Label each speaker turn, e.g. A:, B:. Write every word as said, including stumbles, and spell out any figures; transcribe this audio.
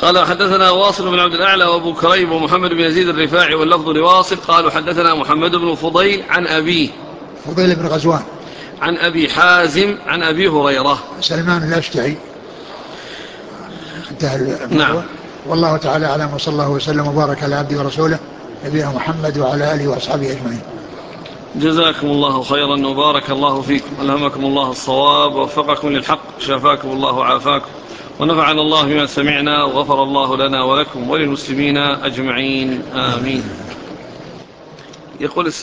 A: قال حدثنا واصل بن عبد الأعلى وأبو كريب ومحمد بن يزيد الرفاعي واللفظ لواصل قالوا حدثنا محمد بن فضيل عن أبيه
B: فضيل بن غزوان
A: عن أبي حازم عن أبي هريرة
B: سلمان الأشجعي. انتهى الموضوع.
A: نعم.
B: والله تعالى أعلم، وصلى الله وسلم وبارك على عبده ورسوله نبينا محمد وعلى آله وأصحابه أجمعين.
A: جزاكم الله خيرا وبارك الله فيكم، ألهمكم الله الصواب ووفقكم للحق، شفاكم الله وعافاكم، ونفعنا الله بما سمعنا، وغفر الله لنا ولكم وللمسلمين أجمعين، آمين. يقول